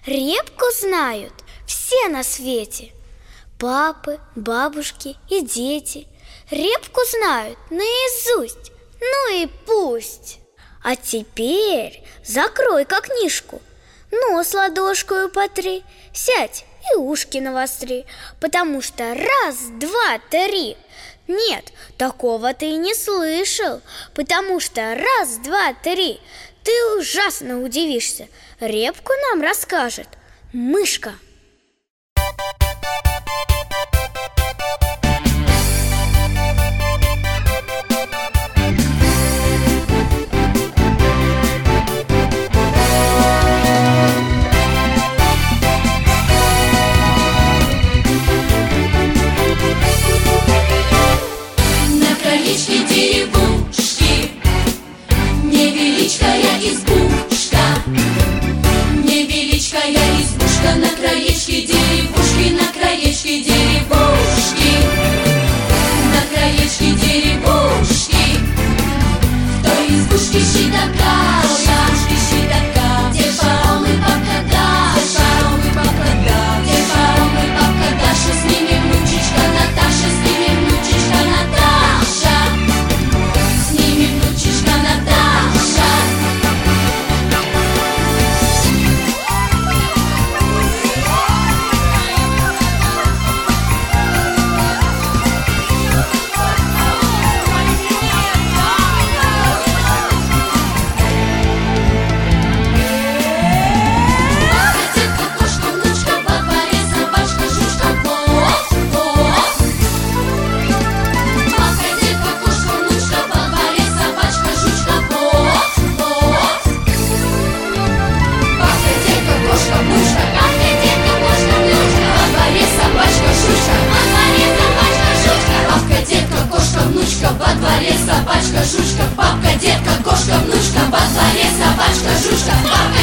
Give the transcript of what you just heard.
Репку знают все на свете. Папы, бабушки и дети репку знают наизусть. Ну и пусть. А теперь закрой-ка книжку, нос ладошкою потри, сядь и ушки навостри, потому что раз, два, три. Нет, такого ты и не слышал, потому что раз, два, три. Ты ужасно удивишься. Репку нам расскажет мышка. На краешке деревушки, на краешке деревушки, на краешке деревушки. В той избушке щита каша, где паром и бабка Даша, где паром и бабка Даша, с ними внучечка Наташа, с ними внучечка Наташа, с ними внучечка Наташа. Во дворе собачка, жучка, бабка, детка, кошка, внучка. Во дворе собачка, жучка, бабка,